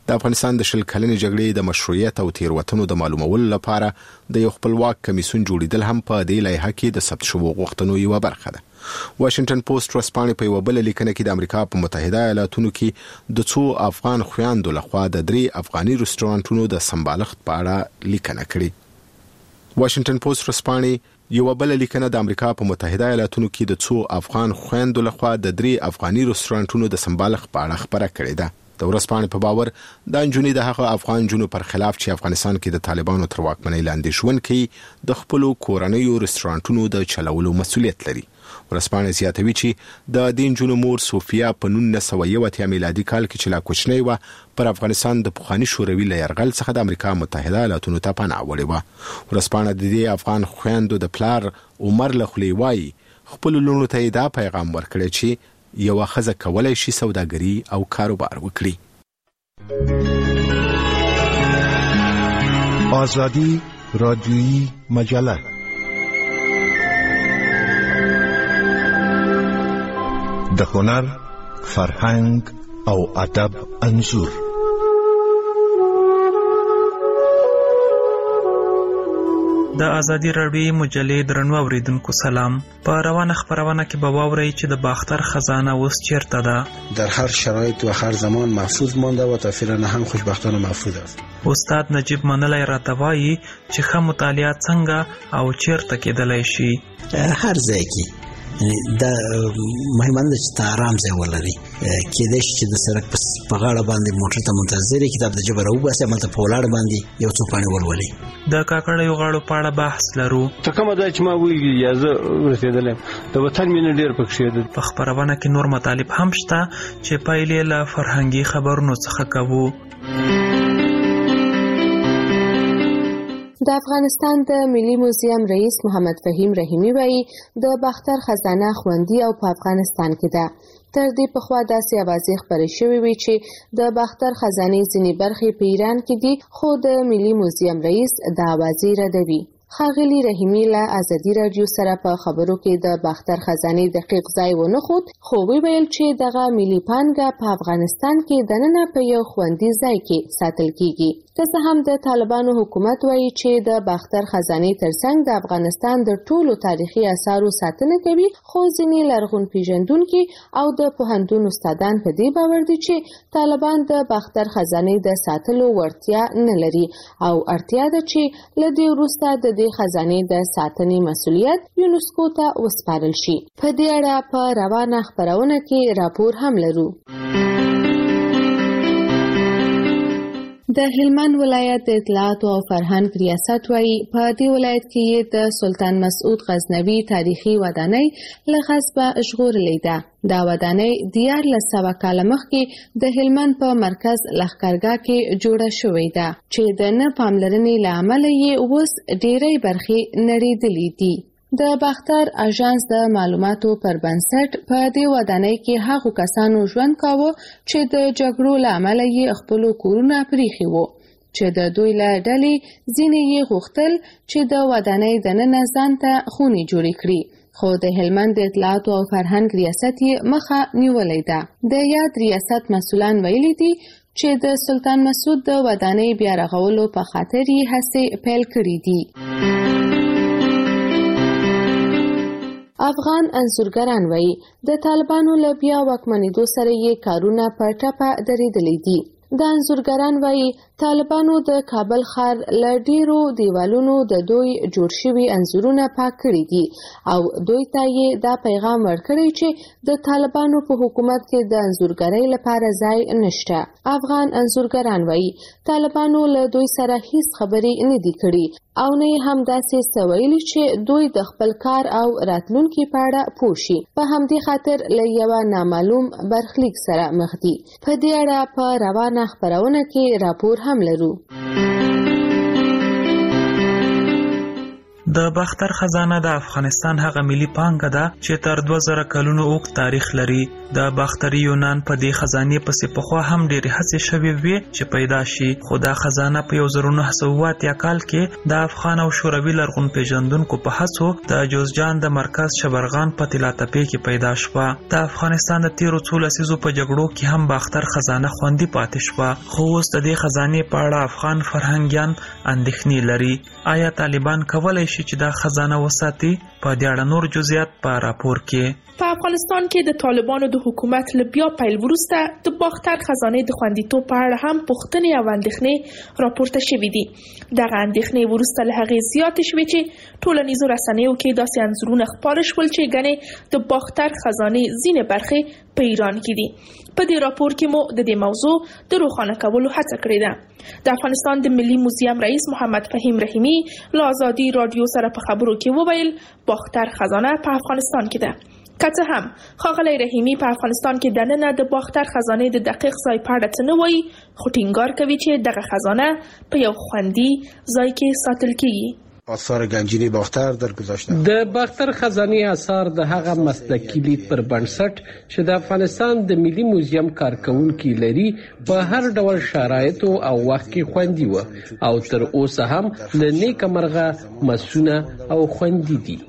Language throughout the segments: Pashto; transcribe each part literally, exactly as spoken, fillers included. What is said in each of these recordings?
د افغانستان د شل کلنې جګړې د مشروعیت او تیروتنو د معلومولو لپاره د یو خپلواک کمیسیون جوړیدل هم په دې لایحه کې د ثبت شوو غوښتنو یوه برخه ده. واشنگټن پوسټ ورځپاڼې په یوه بله لیکنه کې د امریکا په متحده ایالاتونو کې د څو افغان خویندو لخوا د درې افغاني رستورانټونو د سمبالښت په اړه لیکنه کړې. واشنگټن پوسټ ورځپاڼې یوه بله لیکنه د امریکا په متحده ایالاتونو کې د څو افغان خویندو لخوا د درې افغاني رستورانټونو د سمبالښت په اړه خبره کړې ده. د ورځپاڼې په باور د نجونې د هغه افغان جنو پر خلاف چې افغانستان کې د طالبانو تر واکمنۍ لاندې ژوند کوي د خپلو کورنیو رستورانټونو د چلولو مسؤلیت لري. ورځپاڼې زیاتوي چې د دې نجونو مور سوفیا په نولس سوه یو اتیا میلادي کال کې چې لا کوچنۍ وه پر افغانستان د پخواني شوروي له یرغل څخه د امریکا متحده ایالاتونو ته پناه وړې وه. ورځپاڼه د دې افغان خویندو د پلار عمر له خولې وایي خپلو لوڼو ته یې دا پیغام ورکړی چې یوه ښځه کولی شي سوداګري او کاروبار وکړي. آزادی رادیویی مجله د هنر، فرهنګ او ادب انځور. د ازادي راډیویی مجلې درنو اوریدونکو سلام. په روانه خبرونه کې به واورئ چې د باختر خزانه اوس چیرته ده. در هر شرایط و هر زمان محفوظ مانده و تا فعلا هم خوشبختانه محفوظ است. استاد نجیب منلی راته وایي چې ښه مطالعه څنګه او چیرته کېدلی شي. هر ځای کې دا مهمه ده چې آرام ځای ولري. کېدای شي چې د سړک په غاړه باندې موټر ته منتظر کتاب د جبر وباسي، هملته په ولاړ باندې یو څو پاڼې ولولي. د کاکړیو غاړو په اړه بحث لرو. ته کومه ځای چې ما ویلي یا زه ورسېدلی د وطن مینه ډېر پکښې ده. په خپرونه کې نور مطالب هم شته چې پایلې له فرهنګي خبرونو څخه کوو. د افغانستان د ملي موزیم رئیس محمد فهیم رحیمی وایي د باختر خزانه خوندي او په افغانستان کې ده. تر دې پخوا داسې اوازې خپرې شوې وې چې د باختر خزانې ځینې برخې په ایران کې دي، خو د ملي موزیم رئیس دا اوازې ردوي. ښاغلي رحیمی له ازادي راډیو سره په خبرو کې د باختر خزانې دقیق ځای ونه ښود، خو وویل چې دغه ملي پانګه په افغانستان کې دننه په یو خوندي ځای کې ساتل کیږي. که څه هم د طالبانو حکومت وایي چې د باختر خزانې ترڅنګ د افغانستان د ټولو تاریخي اثارو ساتنه کوي، خو ځینې لرغون پیژندونکي او د پوهنتون استادان په دې باور دي چې طالبان د باختر خزانې د ساتلو وړتیا نه لري او اړتیا ده چې له دې وروسته د دې خزانې د ساتنې مسؤلیت یونسکو ته وسپارل شي. په دې اړه په روانه خبرونه کې راپور هم لرو. د هلمند ولایت د اطلاعات او فرهنګ ریاست وایي په دې ولایت کې د سلطان مسعود غزنوي تاریخي ودانۍ له غصبه ژغورلې ده. دا ودانۍ دیارلس سوه کاله مخکې د هلمند په مرکز لښکرګاه کې جوړه شوې ده چې د نه پاملرنې له امله یې اوس ډېری برخې نړېدلې دي. د باختر اژانس د معلوماتو پر بنسټ په دې ودانۍ کې هغو کسانو ژوند کاوه چې د جګړو له امله یې خپلو کورونه پریښي وو، چې د دوی له ډلې ځینې یې غوښتل چې د ودانۍ دننه ځان ته خونې جوړې کړي، خو د هلمند د اطلاعاتو او فرهنګ ریاست یې مخه نیولې ده. د یاد ریاست مسؤلان ویلي دي چې د سلطان مسعود د ودانۍ بیا رغولو په خاطر یې هڅې پیل کړې دي. افغان انځورګران وایي د طالبانو له بیا واکمنېدو سره یې کارونه په ټپه درېدلي دي. د انځورګران وایي طالبانو د کابل ښار له ډیرو دیوالونو د دوی جوړ شوي انځورونه پاک کړي دي او دوی ته یې دا پیغام ورکړی چې د طالبانو په حکومت کې د انځورګرۍ لپاره ځای نشته. افغان انځورګران وایي طالبانو له دوی سره هیڅ خبرې نه دي کړي او نه هم داسې څه ویلي چې دوی د خپل کار او راتلونکي په اړه پوه شي. په همدې خاطر له یوه نامعلوم برخلیک سره مخ دي. په دې اړه په روانه خبرونه کې راپور هم لرو. د باختر خزانه د افغانستان هغه ملي پانګه ده چې تر دوه زره کلونو اوږد تاریخ لري. د باختري یونان په دې خزانې پسې پخوا هم ډېرې هڅې شوې وې چې پیدا شي، خو دا خزانه په یو زر نهه سوه اووه اتیا کال کې د افغان او شوروي لرغون پیژندونکو په هڅو د جوزجان د مرکز شبرغان په طلا تپې کې پیدا شوه. د افغانستان د تیرو څو لسیزو په جګړو کې هم باختر خزانه خوندي پاتې شوه، خو اوس د دې خزانې په اړه افغان فرهنګیان اندېښنې لري. آیا طالبان کولی شي چې دا خزانه وساتي؟ په دې اړه نور جزئیات په راپور کې. په افغانستان کې د طالبانو د حکومت له بیا پیل وروسته د باختر خزانې د خوندیتوب په اړه هم پوښتنې او اندېښنې راپورته شوې دي. دغه اندېښنې وروسته له هغې زیاتې شوې چې ټولنیزو رسنیو کې داسې انځورونه خپاره شول چې ګنې د باختر خزانې ځینې برخې په ایران کې دي. په دې راپور کې مو د دې موضوع د روښانه کولو هڅه کړې ده. د افغانستان د ملي موزیم رئیس محمد فهیم رحیمي له آزادي رادیو سره په خبرو کې وویل باختر خزانه په افغانستان کې ده. که څه هم ښاغلی رحیمي په افغانستان کې دننه د باختر خزانې د دقیق ځای په اړه څه نه وایي، خو ټینګار کوي چې دغه خزانه په یو خوندي ځای کې ساتل کیږي. آثار گنجینی باختر در گذاشته. د باختر خزانې آثار د هغه مسلکي لید پر بنسټ چې د افغانستان د ملي موزیم کارکونکي لري په هر ډول شرایطو او وخت کې خوندي و او تر اوسه هم له نیکه مرغه مسونه او خوندي دي.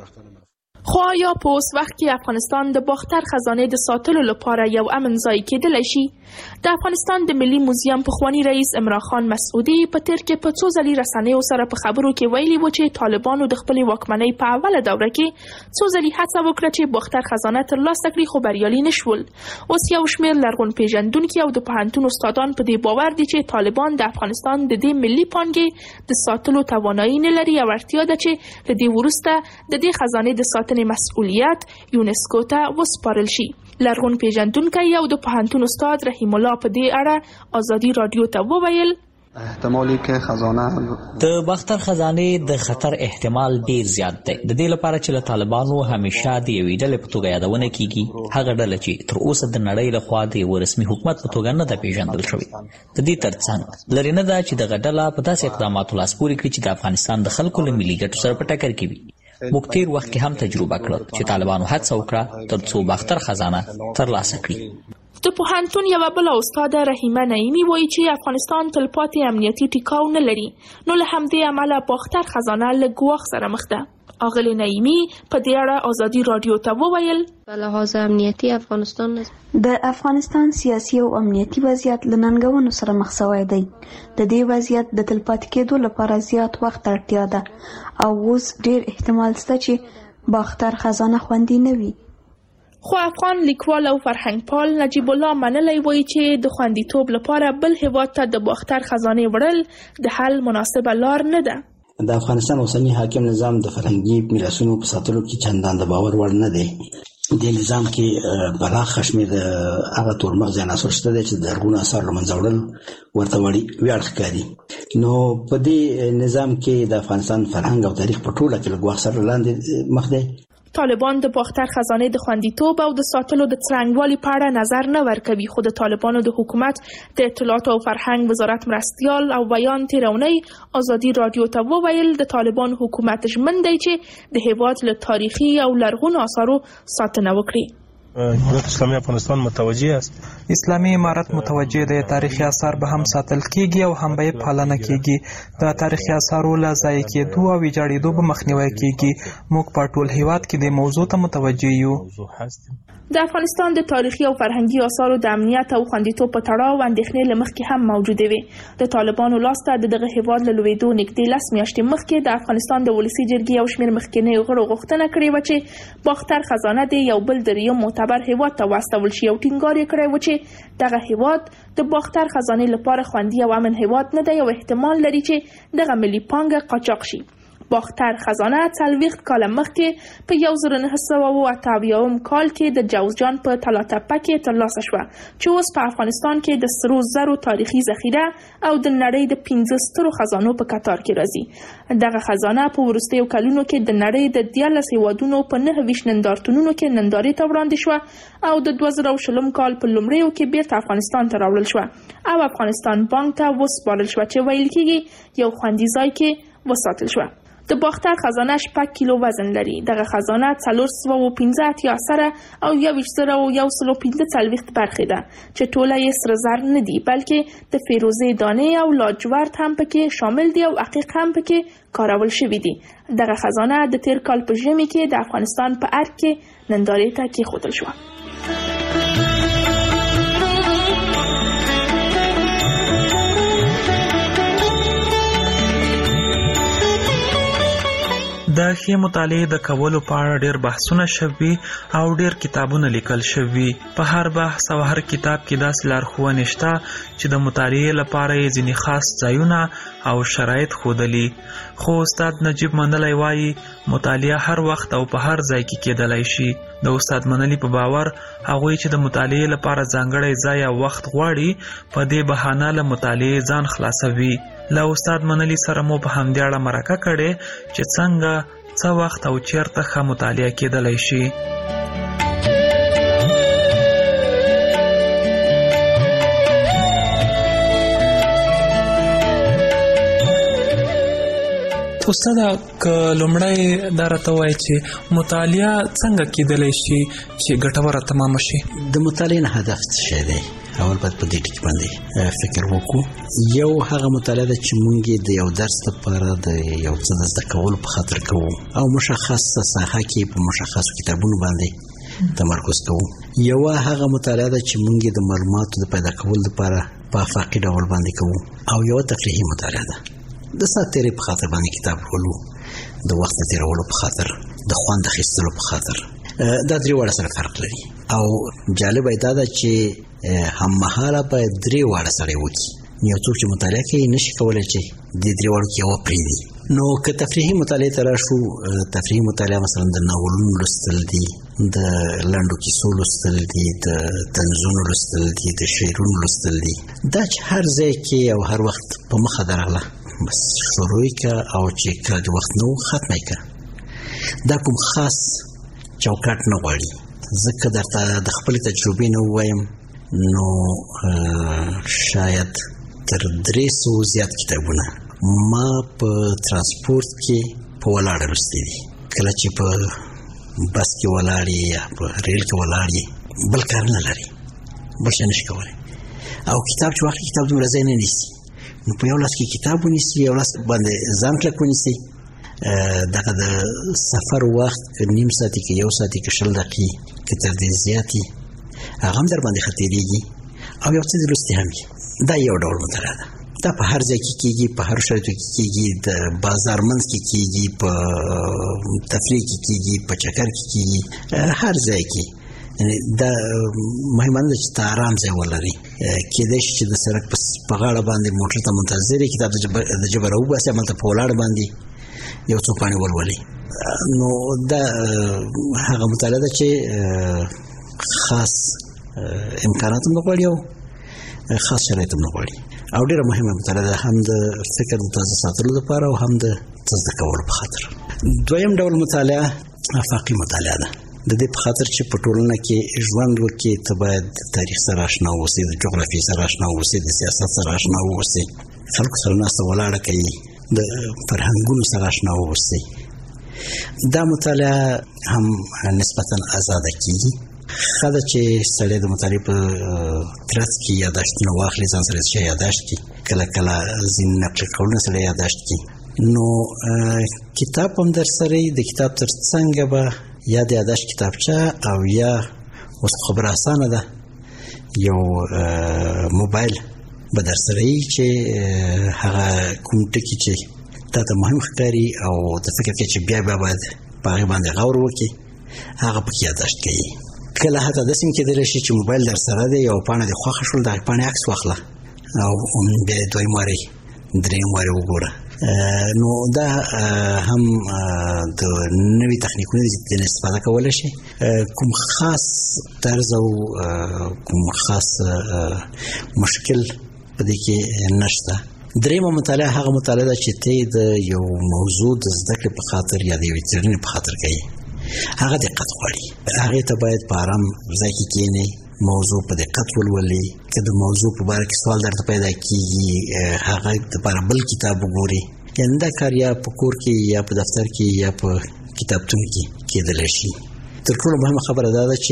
خو آیا په اوس وخت کې افغانستان د باختر خزانې د ساتلو لپاره یو امن ځای کېدلی شي؟ د افغانستان د ملي موزیم پخوانی رئیس عمران خان مسعودي په تیر کې په څو ځلې رسنیو سره په خبرو کې ویلي و چې طالبانو د خپلې واکمنۍ په اوله دوره کې څو ځلې هڅه وکړه چې باختر خزانه ترلاسه کړي، خو بریالي نشول. اوس یو شمېر لرغون پیژندونکي او د پوهنتون استادان په دې باور دي چې طالبان د افغانستان د دې ملي پانګې د ساتلو توانایي نه لري او اړتیا ده چې له دې وروسته د دې خزانې د ساتنې مسؤلیت یونسکو ته وسپارل شي. لرغون پیژندونکی او د پوهنتون استاد رحیم الله په دې اړه آزادي رادیو ته وویل احتمالی که خزانه د باختر خزانې د خطر احتمال ډیر زیات دی. د دې لپاره چې له طالبانو همیشه د یوې ډلې په توګه یادونه کیږي، هغه ډله چې تر اوسه د نړۍ لخوا د یو رسمي حکومت په توګه نه ده پیژندل شوې. د دې ترڅنګ لرې نه ده چې دغه ډله په داسې اقداماتو لاس پورې کړي چې د افغانستان د خلکو له ملي ګټو سره په ټکر کې وي. موږ تیر وخت کې هم تجربه کړه چې طالبانو هڅه وکړه تر څو باختر خزانه ترلاسه کړي. د پوهنتون یوه بله استاده رحیمه نعیمي وایي چې افغانستان تلپاتې امنیتي ټیکاو نه لري، نو له همدې امله باختر خزانه له ګواښ سره مخ ده. آغلې نعیمي په دې اړه آزادي رادیو ته وویل په لحاظ امنیتي افغانستان د افغانستان سیاسي او امنیتي وضعیت له ننګونو سره مخ شوی دی. د دې وضعیت د تلپاتې کېدو لپاره زیات وخت اړتیا ده او اوس ډیر احتمال شته چې باختر خزانه خوندي نه وي. خو افغان لیکوال او فرهنګپال نجیب الله منلی وایي چې د خوندیتوب لپاره بل هیواد ته د باختر خزانې وړل د حل مناسبه لار نه ده. د افغانستان اوسنی حاکم نظام د فرهنګي میراثونو په ساتلو کې چندان د باور وړ نه دی. د نظام کې پراخ شمېر د هغه تورمغزي عناصر شته دي چې د لرغونو اثارو له منځه وړل ورته ویاړ ښکاري. نو په دې نظام کې د افغانستان فرهنګ او تاریخ په ټوله کې له ګواښ سره لاندې مخ دی. طالبان د باختر خزانې د خوندیتوب او د ساتلو د څرنګوالي په اړه نظر نه ورکوي، خو د طالبانو د حکومت د اطلاعات او فرهنګ وزارت مرستیال او بیان تیرونی آزادي رادیو ته وویل د طالبان حکومت ژمن دی چې د هیواد له تاریخي او لرغونو آثارو ساتنه وکړي. جمهوریت اسلامی افغانستان متوجه است. اسلامي امارت متوجه دی تاریخي آثار به هم ساتل کیږي او هم به پالنه کیږي. د تاریخي آثارو له ضایع کېدو او ویجاړېدو به مخنیوی کیږي. موږ په ټول هیواد کې د موضوع ته متوجه یو. د افغانستان د تاریخي او فرهنګي آثارو د امنیت او خوندیتوب په تړاو اندېښنې له مخکې هم موجودې وې. د طالبانو لاس ته د دغه هیواد له لوېدو نږدې لس میاشتې مخکې د افغانستان د ولسي جرګې یو شمېر مخکینیو غړو غوښتنه کړې وه چې باختر خزانه د یو بل دریم معتبر هیواد ته واستول شي او ټینګار یې کړی و چې دغه هیواد د باختر خزانې لپاره خوندي او امن هیواد نه دی او احتمال لري چې دغه ملي پانګه قاچاق شي. باختر خزانه څلوېښت کاله مخکې په یو زر نه سوه او اته اویایم کال کې د جوزجان په طلا تپه کې ترلاسه شوه چې اوس په افغانستان کې د سرو زرو تاریخي ذخیره او د نړۍ د پنځه سترو خزانو په کتار کې راځي. دغه خزانه په وروستیو کلونو کې د نړۍ د دیارلس هیوادونو په نهه ویشت نندارتونونو کې نندارې ته وړاندې شوه او د دوه زره شلم کال په لومړیو کې بیرته افغانستان ته راوړل شوه او افغانستان بانک ته وسپارل شوه چې ویل کېږي یو خوندي ځای کې وساتل شوه. د باختر خزانه شپږ کیلو وزن لري. دغه خزانه څلور سوه او پنځه اتیا سره او یو ویشت زره او یو سل او پنځه څلوېښت برخې ده چې ټوله یې سره زر نه دي بلکې د فیروزې دانې او لاجورد هم پکې شامل دي او عقیق هم پکې کارول شوي دي. دغه خزانه د تیر کال په ژمي کې د افغانستان په ارګ کې نندارې ته کېښودل شوه. د ښې مطالعې د کولو په اړه ډېر بحثونه شوي او ډېر کتابونه لیکل شوي. په هر بحث او هر کتاب کې داسې لارښوونې شته چې د مطالعې لپاره یې ځینې خاص ځایونه او شرایط ښودلي. خو استاد نجیب منلی وایي مطالعه هر وخت او په هر ځای کې کېدلی شي. د استاد منلی په باور هغوی چې د مطالعې لپاره ځانګړی ځای او وخت غواړي په دې بهانه له مطالعې ځان خلاصوي. له استاد منلی سره مو په همدې اړه مرکه کړې چې څنګه څه وخت او چیرته ښه مطالعه کېدلی شي. استاد که لومړی دا راته وایي چې مطالعه څنګه کېدلی شي چې ګټوره تمامه شي؟ د مطالعې نه هدف څه شی دی؟ اول باید په دې ټکي باندې فکر وکړو. یو هغه مطالعه ده چې موږ د یو درس لپاره د یو څه د زده کولو په خاطر کوو او مشخصه ساحه کې په مشخصو کتابونو باندې تمرکز کوو. یو هغه مطالعه ده چې موږ د معلوماتو د پیدا کولو لپاره په افاقي ډول باندې کوو. او یو تفریحي مطالعه ده د ساعت تیرې په خاطر باندې کتاب لولو، د وخت تیرولو په خاطر، د خوند اخیستلو په خاطر. دا درې واړه سره فرق لري او جالبه دا ده چې هم مهاله باید درې واړه سره وکړي. یو څوک چې مطالعه کوي نشي کولی چې د درې واړو کې یوه پرېږدي. نو که تفریحي مطالعې ته راشو، تفریحي مطالعه مثلا د ناولونو لوستل دي، د لنډو کیسو لوستل دي، د طنزونو لوستل دي، د شعرونو لوستل دي. دا چې هر ځای کې او هر وخت په مخه درغله بس شروع که او چې کله د وخت نه و ختمه که. دا کوم خاص چوکاټ نه غواړي. ځکه درته د خپلې تجربې نه ووایم نو شاید تر درې سوو زیات کتابونه ما په ترانسپورت کې په ولاړه لوستي دي. کله چې په بس کې ولاړ یې یا په ریل کې ولاړ یې بل کار نه لري، بل شی نشي کولی. او کتاب چې واخلي کتاب دومره ځای نه نیسي، نو په یو لاس کې کتاب ونیسي، یو لاس باندې ځان کلک ونیسي. دغه د سفر وخت که نیم ساعتي که یو ساعتي که شل دقیقې که تر دې زیاتې هغه هم در باندې ښه تېرېږي او یو څه د لوستي هم وي. دا یو ډول مطالعه ده. دا په هر ځای کې کېږي، په هر شرایطو کې کېږي، د بازار منځ کې کېږي، په تفریح کې کېږي، په چکر کې کېږي، هر ځای کې. دا مهمه ده چې ته آرام ځای ولري. کېدای شي چې د سړک په غاړه باندې موټر ته منتظر یې، کتاب د جبه راوباسي، همالته په ولاړ باندې یو څو پاڼې ولولي. نو دا هغه مطالعه ده چې خاص امکانات هم نه غواړي او خاص شرایط هم نه غواړي او ډېره مهمه مطالعه ده، هم د فکر د تازه ساتلو لپاره او هم د زده کولو په خاطر. دویم ډول مطالعه افاقي مطالعه ده. د دې په خاطر چې په ټولنه کې ژوند وکړي ته باید د تاریخ سره اشنا واوسې، د جغرافیې سره اشنا واوسې، د سیاست سره اشنا واوسې، خلکو سره ناسته ولاړه کوي، د فرهنګونو سره اشنا واوسې. دا مطالعه هم نسبتا آزاده کېږي. ښه ده چې سړی د مطالعې په ترڅ کې یاداشتونه واخلي، ځان سره څه یاداشت کړي، کله کله ځینې نقل قولونه سړی یاداشت کړي. نو کتاب هم در سره د کتاب تر څنګه به یا د یاداشت کتابچه او یا اوس خبره اسانه ده یو موبایل به در سره وي چې هغه کوم ټکي چې تا ته مهم ښکاري او د فکر کې چې بیا بیا باید په هغې باندې غور وکړي هغه پکې یاداشت کوي. کله حتی داسې هم کېدلی شي چې موبایل در سره دی، یو پاڼه دې خوښه شول، د هغې پاڼې عکس واخله او بیا یې دویم وارې درېیم وارې وګوره. نو دا هم د نوي تخنیکونو د استفاده کولی شي. کوم خاص طرز او کوم خاص مشکل په دې کې نشته. درېیمه مطالعه هغه مطالعه ده چې ته د یو موضوع د زده کړې په خاطر یا د یوې څېړنې په خاطر کوي. هغه دقت غواړي. هغې ته باید په ارام ځای کې کښېنې، موضوع په دقت ولولي. که د موضوع په باره کې سوال درته پیدا کېږي هغه دپاره بل کتاب وګوري یعنې دا کار یا په کور کې یا په دفتر کې یا په کتابتون کې کېدلی شي. تر ټولو مهمه خبره دا ده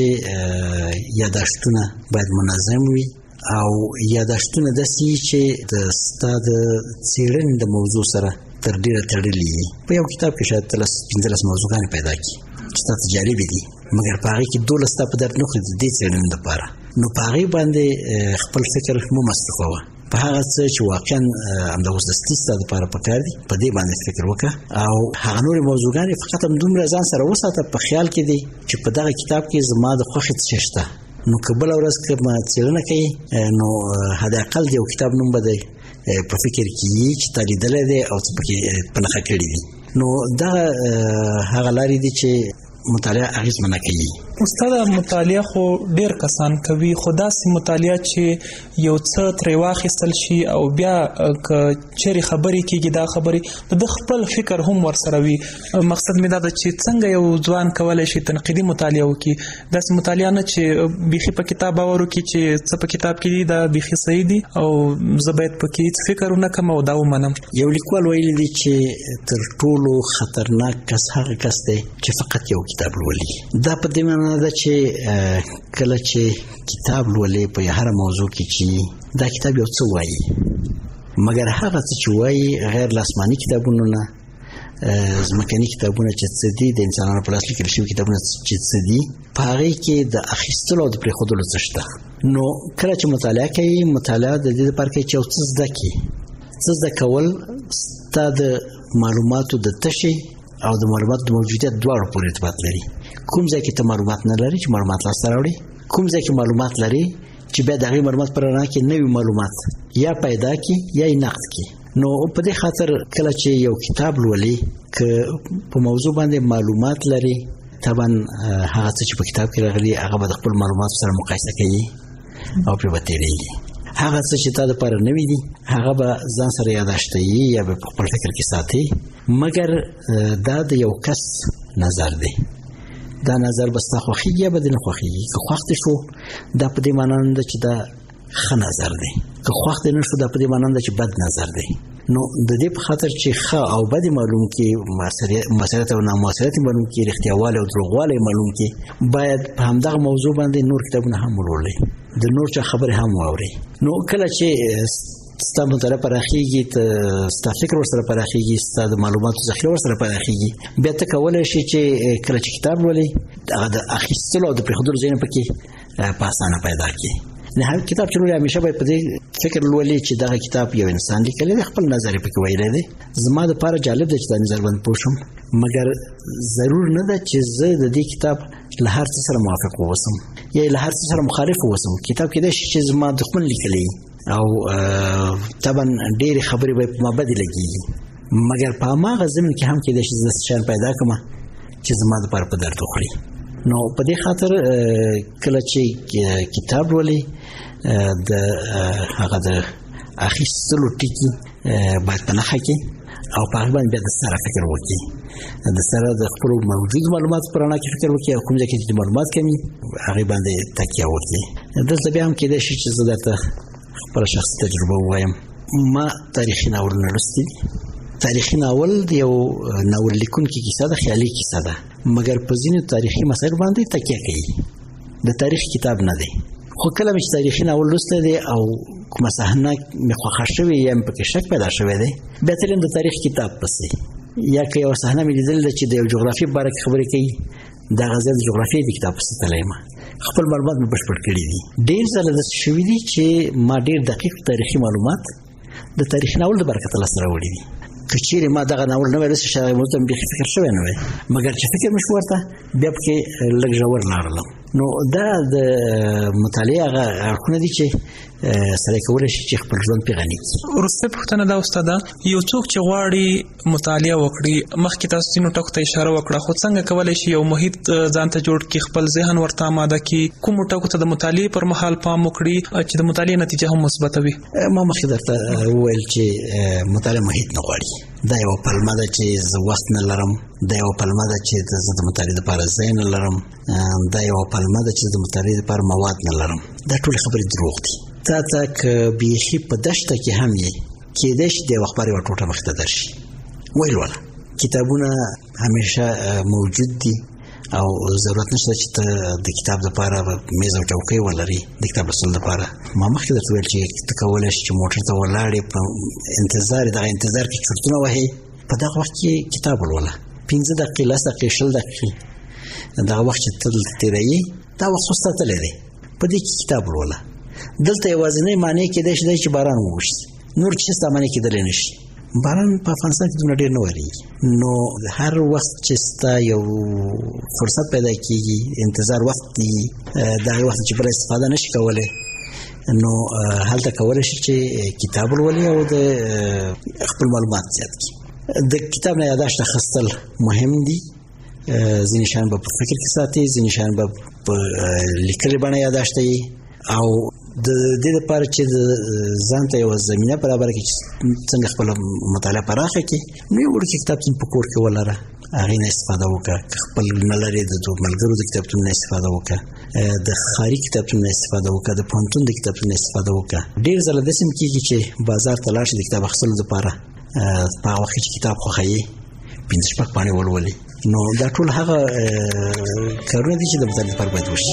چې یاداشتونه باید منظم وي او یاداشتونه داسې چې د ستا د څېړنې د موضوع سره تر ډېره تړلي وي. په یو کتاب کې شاید تلس پنځلس موضوعګانې پیدا کړي چې تا ته جالبې دي، مګر په هغې کې دولس ستا په درد نه خوري د دې څېړنې دپاره، نو په هغې باندې خپل فکر مه مصرفوه. په هغه څه چې واقعا همدا اوس دستي ستا دپاره پکار دي په دې باندې فکر وکړه، او هغه نورې موضوعګانې فقط همدومره ځان سره وساته په خیال کې دی چې په دغه کتاب کې زما د خوښې څه شته. نو که بله ورځ که ما څېړنه کوي نو حداقل د یو کتاب نوم به دی په فکر کې وي چې تا لیدلی دی او څه پکې په نښه کړي دي. نو دغه هغه لارې دي چې مطالعه اغېزمنه کوي. استاد، مطالعه خو ډېر کسان کوي، خو داسې مطالعه چې یو څه ترې واخیستل شي او بیا که چیرې خبرې کېږي دا خبرې د خپل فکر هم ورسره وي. مقصد مې دا ده چې څنګه یو ځوان کولی شي تنقیدي مطالعه وکړي، داسې مطالعه نه چې بیخي په کتاب باور وکړي چې څه په کتاب کې دي دا بیخي صحیح دي او زه باید پکې هېڅ فکر ونه کړم او دا ومنم. یو لیکوال ویلي دي چې تر ټولو خطرناک کس هغه کس دی چې فقط یو کتاب لولي. دا په دې معنی ده چې کله چې کتاب لولې په هره موضوع کې چې دا کتاب یو څه وایي، مګر هغه څه چې وایي غیر لاسماني کتابونه نه، ځمکني کتابونه چې څه دي، د انسانانو په لاس لیکل شوي کتابونه چې څه دي، په هغې کې د اخیستلو او د پرېښودلو څه شته. نو کله چې مطالعه کوي، مطالعه د دې لپاره کوي چې یو څه زده کړي. څه زده کول ستا د معلوماتو د تشې او د معلوماتو د موجودیت دواړو پورې ارتباط لري. کوم ځای کې ته معلومات نه لري چې معلومات لاسته راوړي، کوم ځای کې معلومات لري چې بیا د هغې معلومات په رڼا کې نوي معلومات یا پیدا کړي یا یې نقد کړي. نو په دې خاطر کله چې یو کتاب لولي، که په موضوع باندې معلومات لري، طبعا هغه څه چې په کتاب کې راغلي هغه به د خپل معلوماتو سره مقایسه کوي او پرې به تېرېږي. هغه څه چې تا دپاره نوي دي هغه به ځان سره یاداشتوي یا به په خپل فکر کې ساتي، مګر دا د یو کس نظر دی. دا نظر به ستا خوښېږي یا به دې نه خوښېږي. که خوښ دې شو دا په دې معنا نه ده چې دا ښه نظر دی، که خوښ دې نه شو دا په دې معنا نه ده چې بد نظر دی. نو د دې په خاطر چې ښه او بد معلوم کې، مؤثریت او نامؤثریت معلوم کې، رښتیاوالی او دروغوالی معلوم کې، باید په همدغه موضوع باندې نور کتابونه هم ولولئ، د نور چا خبرې هم واورئ. نو کله چې ستا مطالعه پراخېږي، ستا فکر ورسره پراخېږي، ستا د معلوماتو ذخیره ورسره پراخېږي، بیا ته کولی شي چې کله چې کتاب لولئ هغه د اخیستلو او د پرېښودلو ځایونه پکې په اسانه پیدا کړي. هر کتاب چې لولي همیشه باید په دې فکر لولي چې دغه کتاب یو انسان لیکلی دی، خپل نظر یې پکې ویلی دی. زما دپاره جالب دی چې دا نظر باندې پوه شم، مګر ضرور نه ده چې زه د دې کتاب له هر څه سره موافق واوسم یا له هر څه سره مخالف واوسم. کتاب کېدای شي چې زما دښمن لیکلی او طبعا ډېرې خبرې به په ما بدې لګېږي، مګر په هماغه ضمن کې هم کېدای شي زه شیان پیدا کړم چې زما دپاره په درد وخوري. نو په دې خاطر کله چې کتاب لولي د هغه د اخیستلو ټکي باید په نښه کړي او په هغې باندې بیا د سره فکر وکړي، د سره د خپلو موجودو معلوماتو په رڼا کې فکر وکړي او کوم ځای کې چې معلومات کمي هغې باندې تکیه وکړي. دلته بیا هم کېدای شي چې زه درته خپله شخصي تجربه ووایم. ما تاریخي ناولونه لوستي دي. تاریخي ناول د یو ناول لیکونکي کیسه ده، خیالي کیسه ده، مګر په ځینو تاریخي مسایلو باندې تکیه کوي. د تاریخ کتاب نه دی، خو کله مې چې تاریخي ناول لوستی دی او کومه صحنه مې خوښه شوې یا مې پکې شک پیدا شوی دی، بیا تل یم د تاریخ کتاب پسې. یا که یو صحنه مې لیدلې ده چې د یو جغرافیې په باره کې خبرې کوي، دغه ځای د جغرافیې د کتاب پسې تللی یم، خپل معلومات مې بشپړ کړي دي. ډېر ځله داسې شوي دي چې ما ډېر دقیق تاریخي معلومات د تاریخي ناول د برکته لاسته راوړي دي. که چیرې ما دغه ناول نه وای لوستی شاید هغې موضوع ته مې بیخي فکر شوی نه وای، مګر چې فکر مې شو ورته بیا پکې لږ ژور لاړلم. نو دا د مطالعې هغه اړخونه دي چې سړی کولی شي چې خپل ژوند پرې غني کړي. وروستۍ پوښتنه دا استاده، یو څوک چې غواړي مطالعه وکړي، مخکې تاسو ځینو ټکو ته اشاره وکړه، خو څنګه کولی شي یو محیط ځان ته جوړ کړي، خپل ذهن ورته اماده کړي، کومو ټکو ته د مطالعې پر مهال پام وکړي چې د مطالعې نتیجه هم مثبته وي؟ ما مخکې درته وویل چې مطالعه محیط نه غواړي. دا یوه پلمه ده چې زه وخت نه لرم، دا یوه پلمه ده چې زه د مطالعې دپاره ځای نه لرم، دا یوه پلمه ده چې زه د مطالعې دپاره مواد نه لرم. دا ټولې خبرې دروغ دي. تا ته که بیخي په دشته کې هم یې، کېدای شي د یو وخت بار یوه ټوټه مخې ته درشي، ولوله. کتابونه همیشه موجود دي او ضرورت نشته چې ته د کتاب لپاره میز او چوکۍ ولري د کتاب لوستلو لپاره. ما مخکې درته ویل چې ته کولی شې چې موټر ته ولاړې په انتظار دغه انتظار کې چرتونه وهې، په دغه وخت کې کتاب ولوله. پنځه دقیقې لس دقیقې شل دقیقې دغه وخت چې ته دلته تېروې دا وخت اوس ساتلی دی، په دې کې کتاب ولوله. دلته یوازینۍ معنی کېدای شي چې باران ووشي، نور چې څه معنی کېدلی نه شي. باران په افغانستان کې دومره ډېر نه ورېږي، نو هر وخت چې ستا یو فرصت پیدا کېږي، انتظار وخت دی، د هغې وخت چې بله استفاده نه شي کولی، نو هلته کولی شي چې کتاب ولولي او د خپل معلومات زیات کړي. د کتاب نه یاداشت اخیستل مهم دي. ځینې شیان به په فکر کې ساتي، ځینې شیان به په لیکلې بڼه یاداشت وي، او د دې لپاره چې ځان ته یوه زمینه برابره کړي چې څنګه خپله مطالعه پراخه کړي، نو یو وړوکی کتابتون په کور کې ولره، هغې نه استفاده وکړه. که خپل نه لرې د ملګرو د کتابتون نه استفاده وکړه، د ښاري کتابتون نه استفاده وکړه، د پوهنتون د کتابتون نه استفاده وکړه. ډېر ځله داسې هم کېږي چې بازار ته لاړ شي د کتاب اخیستلو لپاره، په هغه وخت کې چې کتاب خوښوي پنځه شپږ پاڼې ولولي. نو دا ټول هغه کارونه دي چې د مطالعې لپاره باید وشي.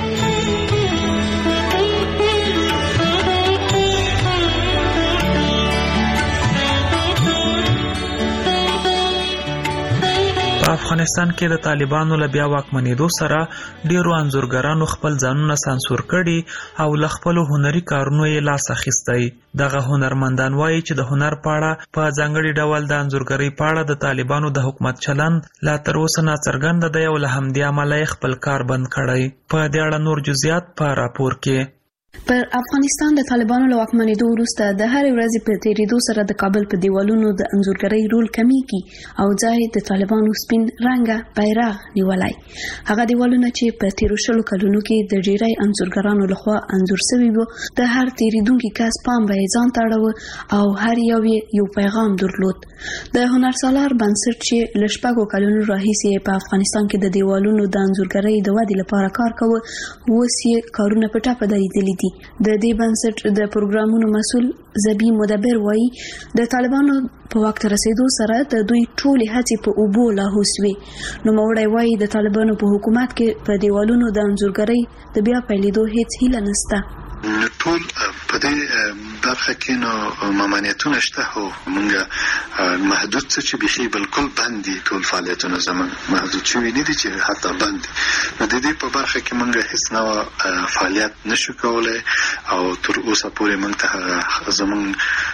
په افغانستان کې د طالبانو له بیا واکمنېدو سره ډیرو انځورګرانو خپل ځانونه سانسور کړي او له خپلو هنري کارونو یې لاس اخیستی. دغه هنرمندان وایي چې د هنر په اړه په ځانګړي ډول د انځورګرۍ په اړه د طالبانو د حکومت چلند لا تر اوسه ناڅرګنده دی او له همدې امله یې خپل کار بند کړی. په دې اړه نور جزئیات په راپور کې. پر افغانستان د طالبانو له واکمنېدو وروسته د هرې ورځې په تېرېدو سره د کابل په دیوالونو د انځورګرۍ رول کمیږي او ځای د طالبانو سپین رنګه بیرغ نیولی. هغه دیوالونه چې په تېرو شلو کلونو کې د ډېری انځورګرانو لخوا انځور سوي وو، د هر تېرېدونکي کس پام به یې ځان ته اړوه او هر یو یې یو پیغام درلود. د هنرسالار بنسټ چې له شپږو کلونو راهیسې په افغانستان کې د دیوالونو د انځورګرۍ د ودې لپاره کار کوه، اوس یې کارونه په ټپه درېدلي دي. د دې بنسټ د پروګرامونو مسؤل زبی مدبر وایي د طالبانو په واک ته رسېدو سره د دوی ټولې هڅې په اوبو لاهو سوې. نوموړی وایي د طالبانو په حکومت کې په دیوالونو د انځورګرۍ د بیا پیلېدو هیڅ هیله نشته. ټول په دې برخه کې نو ممانعتونه شته، خو موږ محدود څه چې بیخي بالکل بند دي، ټول فعالیتونه زموږ محدود شوي نه دي چې حتی بند دي. نو د دې په برخه کې موږ هیڅ نوع فعالیت نشو کولی او تر اوسه پورې موږ ته زموږ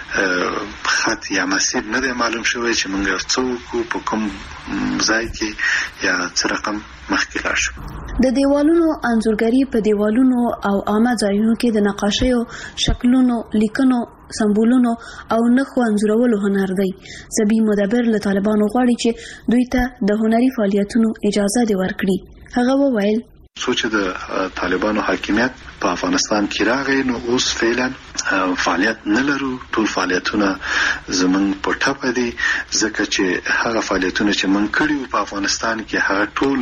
خط یا مسیر نه دی معلوم شوی چې موږ څه وکړو، په کوم ځای کې یا څه رقم مخکې لاړ شو. د دیوالونو انځورګري په دیوالونو او عامه ځایونو کې د نقاشیو، شکلونو، لیکنو، سمبولونو او نښو انځورولو هنر دی. زبی مدبر له طالبانو غواړي چې دوی ته د هنري فعالیتونو اجازه دې ورکړي. هغه وویل څو چې د طالبانو حاکمیت په افغانستان کې راغی، نو اوس فعلا فعالیت نه لرو. ټول فعالیتونه زمونږ په ټپه دي، ځکه چې هغه فعالیتونه چې موږ کړي وو په افغانستان کې هغه ټول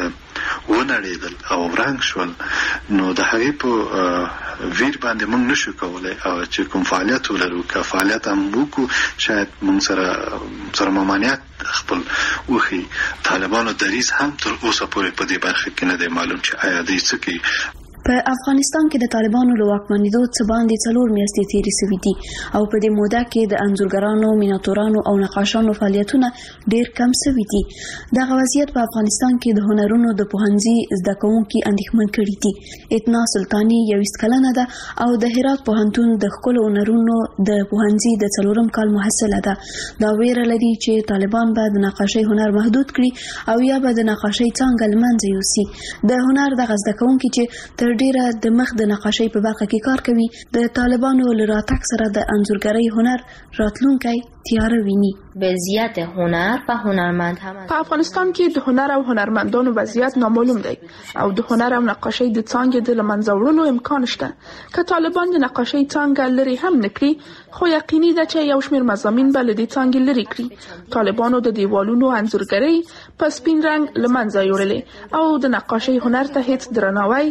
ونړېدل او ورنګ شول. نو د هغې په ویر باندې موږ نشو کولی او چې کوم فعالیت ولرو، که فعالیت هم وکړو شاید موږ سره سره ممانعت خپل وښي. طالبانو دریځ هم تر اوسه پورې په دې برخه کې نه دی معلوم چې آیا دوی څه کوي. په افغانستان کې د طالبانو له واکمنېدو څه باندې څلور میاشتې تېرې سوي دي او په دې موده کې د انځورګرانو، میناتورانو او نقاشانو فعالیتونه ډېر کم سوي دي. دغه وضعیت په افغانستان کې د هنرونو د پوهنځي زده کوونکي اندېښمن کړي دي. اتنا سلطاني یویشت کلنه ده او د هرات پوهنتون د ښکلو هنرونو د پوهنځي د څلورم کال محصله ده. دا ویره لري چې طالبان به د نقاشۍ هنر محدود کړي او یا به د نقاشۍ څانګه له منځه یوسي. د هنر دغه زده کوونکي چې تر ډیره د مخ د نقاشۍ په برخه کې کار کوي، د طالبانو له راتګ سره د انځورګرۍ هنر راتلونکی تیاره ویني. وضعیت هنر و هنرمند هم په افغانستان کې د هنر او هنرمندانو وضعیت نامعلوم دی او د هنر او نقاشۍ د څانګې د له منځه وړلو امکان شته. که طالبان د نقاشۍ څانګه لرې هم نکړي، خو یقیني ده چې یو شمېر مضامین به له دې څانګې لرې کړي. طالبانو د دیوالونو انځورګرۍ په سپین رنګ له منځه یوړلې او د نقاشۍ هنر ته هیڅ درناوی نه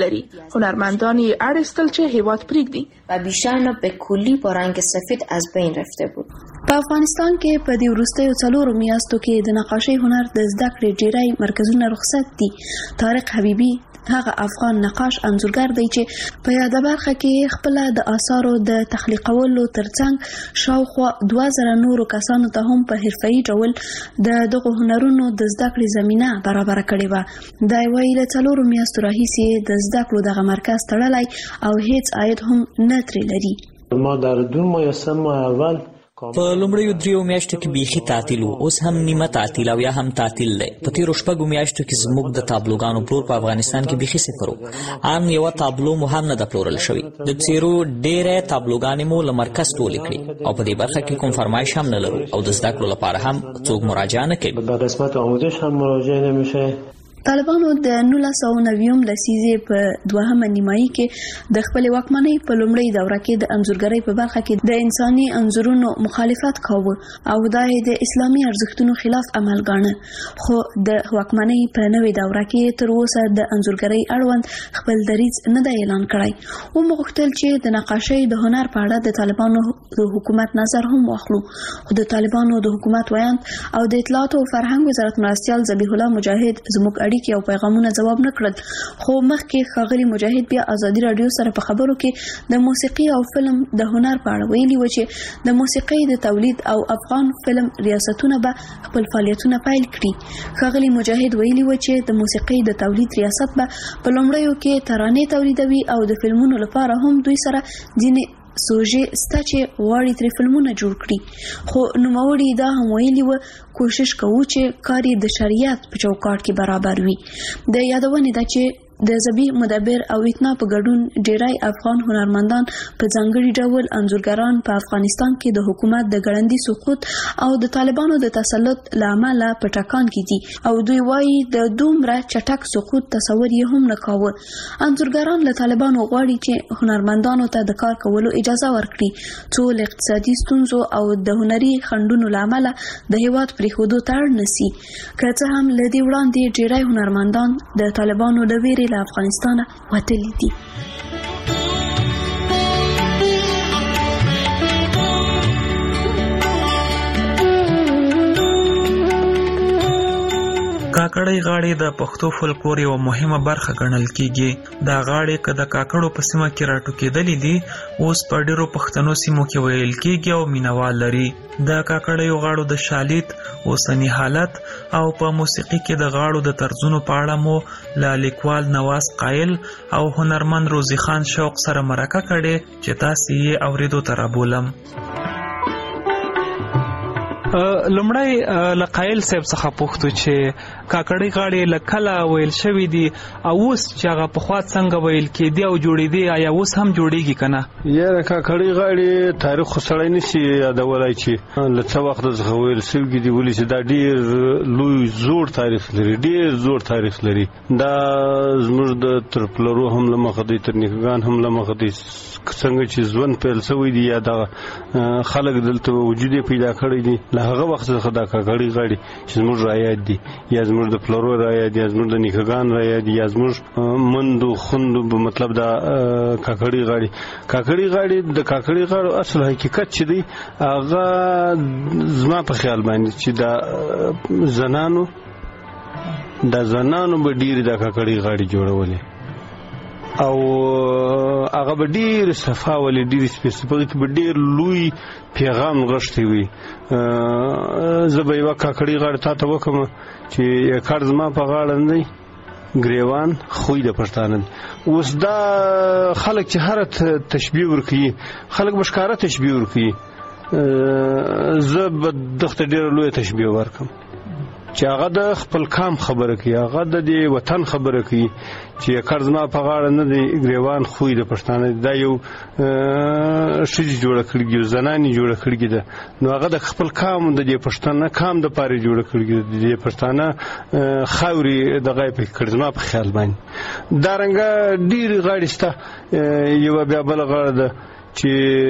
لري. هنرمندان یې اړ ایستل چې هیواد پرېږدي و بیشتر نه به کلی با رنگ سفید از بین رفته بود. په افغانستان کې په دې وروستیو څلورو میاشتو کې د نقاشۍ هنر د زده کړې ډیری مرکزونه رخصت دي. طارق حبیبي هغه افغان نقاش انځورګر دی چې په یاده برخه کې خپل د آثارو د تخلیقولو ترڅنګ شاوخوا دوه زره نورو کسانو ته هم په حرفه‌ایي ډول د دغو هنرونو د زده کړې زمینه برابره کړې وه. دی وایي له څلورو میاشتو راهیسې د زده کړو دغه مرکز تړلی او هیڅ عاید هم نه ترې لري. ما در دو ماه یا سه ماه اول په لومړیو دریو میاشتو کې بیخي تعطیل و، اوس هم نیمه تعطیل او یا هم تعطیل دی. په تیرو شپږو میاشتو کې زموږ د تابلوګانو پلور په افغانستان کې بیخي صفر و. ان یوه تابلو مو هم نه ده پلورل شوې. د څیرو ډېری تابلوګانې مو له مرکز ټولې کړي او په دې برخه کې کوم فرمایش هم نه لرو او د زده کړو لپاره هم څوک مراجعه نه کوي. به قسمت آموزش هم مراجعه نمیشه. طالبانو د نولس سوه نویم لسیزې په دوهمه نیمایي کې د خپلې واکمنۍ په لومړۍ دوره کې د انځورګرۍ په برخه کې د انساني انځورونو مخالفت کاوه او دا یې د اسلامي ارزښتونو خلاف عمل ګاڼه. خو د واکمنۍ په نوې دوره کې تر اوسه د انځورګرۍ اړوند خپل دریځ نه دی اعلان کړی. ومو غوښتل چې د نقاشۍ د هنر په اړه د طالبانو د حکومت نظر هم واخلو، خو د طالبانو د حکومت ویاند او د اطلاعات او فرهنګ وزارت مرستیال ذبیح الله مجاهد زموږ اړیکې او پیغامونه ځواب نه کړل. خو مخکې ښاغلي مجاهد بیا ازادي راډیو سره په خبرو کې د موسیقي او فلم د هنر په اړه ویلي و چې د موسیقي د تولید او افغان فلم ریاستونه به خپل فعالیتونه پیل کړي. ښاغلي مجاهد ویلي و چې د موسیقي د تولید ریاست به په لومړیو کې ترانې تولیدوي او د فلمونو لپاره هم دوی سره ځینې سوژې سته چې غواړي ترې فلمونه جوړ کړي. خو نوموړي دا هم ویلي و کوشش کوو چې کار یې د شریعت په چوکاټ کې برابر وي. د یادونې ده چې د ذبیح مدبر او اتنا په ګډون ډیری افغان هنرمندان په ځانګړي ډول انځورګران په افغانستان کې د حکومت د ګړندي سقوط او د طالبانو د تسلط له امله په ټکان کې دي او دوی وایي د دومره چټک سقوط تصور یې هم نه کاوه. انځورګران له طالبانو غواړي چې هنرمندانو ته د کار کولو اجازه ورکړي څو له اقتصادي ستونزو او د هنري خنډونو له امله د هیواد پرېښودو ته اړ نه سي. که څه هم له دې وړاندې ډیری هنرمندان د طالبانو د ویرې له افغانستانه وتلي دي. کاکړۍ غاړې د پښتو فولکلور یوه مهمه برخه ګڼل کیږي. دا غاړې که د کاکړو په سیمه کې راټوکېدلې دي اوس په ډېرو پښتنو سیمو کې ویل کیږي او مینوال لري. د کاکړیو غاړو د شالید اوسنی حالت او په موسیقي کې د غاړو د طرزونو په اړه مو له لیکوال نواز قایل او هنرمند روزي خان شوق سره مرکه کړې چې تاسې یې اورېدو ته رابولم. لومړی له قایل صاحب څخه پوښتو چې کاکړۍ غاړې له کله ویل شوي دي او اوس چې هغه پخوا څنګه ویل کېدي او جوړېدي آیا اوس هم جوړېږي که نه؟ یاره کاکړۍ غاړې تاریخ خو سړی نشي یادولی چې له څه وخته څخه ویل شوي دي، ولې چې دا ډېر لوی زوړ تاریخ لري، ډېر زوړ تاریخ لري. دا زموږ د تر پلرو هم له مخه دی، تر نیکهګان هم له مخه دی، څنګه چې ژوند پیل شوی دی یا دغه خلک دلته وجود یې پیدا کړی دی له هغه وخت څخه دا کاکړۍ غاړې چې زموږ رایاد دي یا زموږ د پلرو رایاد یا زموږ د نیکهګان رایاد یا زموږ مندو خوندو مطلب دا کاکړۍ غاړې کاکړۍ غاړې د کاکړۍ غاړو اصل حقیقت چې دی هغه زما په خیال باندې چې دا زنانو دا زنانو به ډېرې دا کاکړۍ غاړې جوړولې او هغه به ډېر صفا ولې ډېر سپېسیفیک به ډېر لوی پیغام غښتی وي. زه به یوه کاکړۍ غاړه تا ته وکړم چې کار زما په غاړه نه دی ګریوان خوی د پښتانه. اوس دا خلک چې هره تشبیه ورکوي خلک به ښکاره تشبیه ورکوي، زه به دغته ډېره لویه تشبیه ورکړم چې هغه د خپل کام خبره کوي، هغه د دې وطن خبره کوي چې کار زما په غاړه نه دی ګریوان خوی د پښتانه. دا یو ښځې جوړه کړې یو زنانې جوړه کړې ده، نو هغه د خپل کام د دې پښتانه کام د پاره جوړه کړې ده، د دې پښتانه خاورې دغه یې پکې کړې زما په خیال باندې. دارنګه ډېرې غاړې شته. یوه بیا بله غاړه ده چې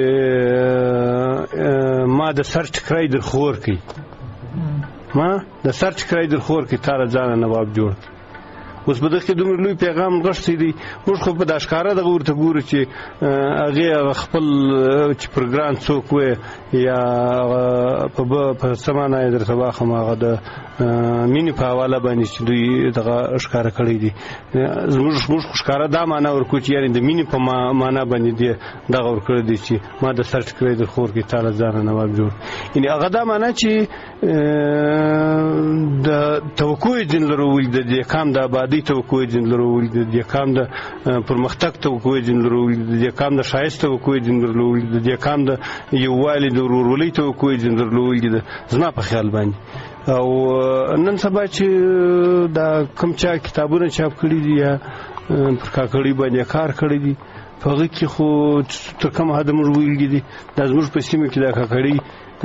ما د سر ټکری در خور کوي، ما د سر ټکری در خور کې تا له ځانه نواب جوړ کړي. اوس په دغه دومره لوی پیغام غشتي دي موږ خو په داشکاره دغه ورته ګورو چې هغه خپل چې پروګرام څوک وي یا په سمانه درته واخم هغه د مینې په حواله باندې چې دوی دغه ښکاره کړی دي زموږ موږ ښکاره دا معنا ورکړو چې یعنې د مینې په معنا باندې دی دغه ورکړی دی چې ما د سرچ کړی د خور کې تاله ځانه نواب جوړ یعنې هغه دا معنا چې د توقع ځین لرول د دې کام د آبادۍ توقع ځین لرول د دې کام د پرمختګ توقع ځین لرول د دې کام د ښایست توقع ځین لرول د دې کام د یووالي د ورورولۍ توقع ځین لرول دي زما په خیال باندې او نن سبا چې دا کوم چا کتابونه چاپ کړي دي یا پر کاکړي باندې کار کړی دي په هغه کې خو تر کومه حده موږ ویلي دي دا زموږ په سیمه کې دا کاکړي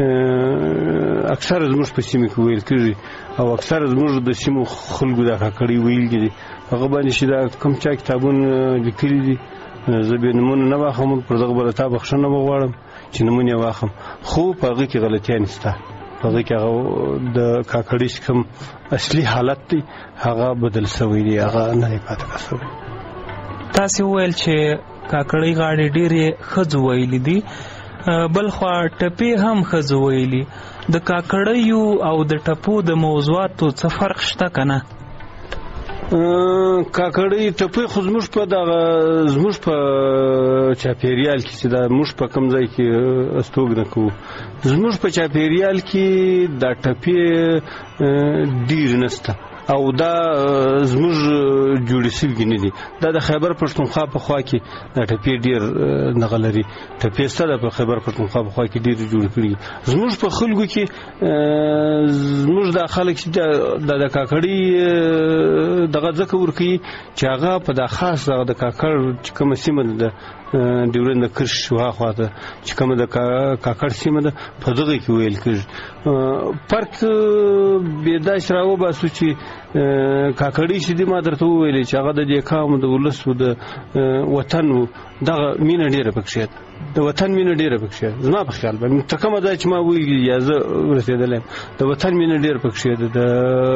اکثر زموږ په سیمه کې ویل کېږي او اکثر زموږ د سیمو خلکو دا کاکړي ویلي دي هغه باندې چې دا کوم چا کتابونه لیکلي دي زه بیا نومونه نه واخلم پر دغه به له تا بخښنه وغواړم چې نومونه یې واخلم خو په هغه کې غلطیانې شته په هغه کې هغه د کاکړي چې کوم اصلي حالت دی هغه بدل شوی دی هغه نه دی پاتې شوی تاسې وویل چې کاکړۍ غاړې ډېرې ښځو ویلي دي بل خوا ټپې هم ښځو ویلي د کاکړیو او د ټپو د موضوعاتو څه فرق شته که نه کاکړۍ ټپې خو زموږ په دغه زموږ په چاپیریال کې چې دا موږ په کوم ځای کې استوګنه کوو زموږ په چاپیریال کې دا ټپې ډېر نشته او دا زموږ جوړې شوي نه دي دا د خیبر پښتونخوا په خوا کې دا ټپې ډېر دغه لري ټپې شته ده په خیبر پښتونخوا په خوا کې ډېرې جوړې کړي زموږ په خلکو کې زموږ دا خلک چې د کاکړي دغه ځکه ورکوي چې هغه په دا خاص دغه د کاکړ چې کومه سیمه ده ډیورند د کرش شاوخوا ته چې کومه د کاکړ سیمه ده په دغه کې ویل کېږي فرق بې داسې راوباسو چې کاکړي چې دي ما درته وویلې چې هغه د دې قام د ولس د وطن دغه مینه ډېره پکښې ده د وطن مینه ډېره پکښې ده زما په خیال باندې تر کومه ځای چې ما ویلي یا زه ورسېدلی یم د وطن مینه ډېره پکښې ده د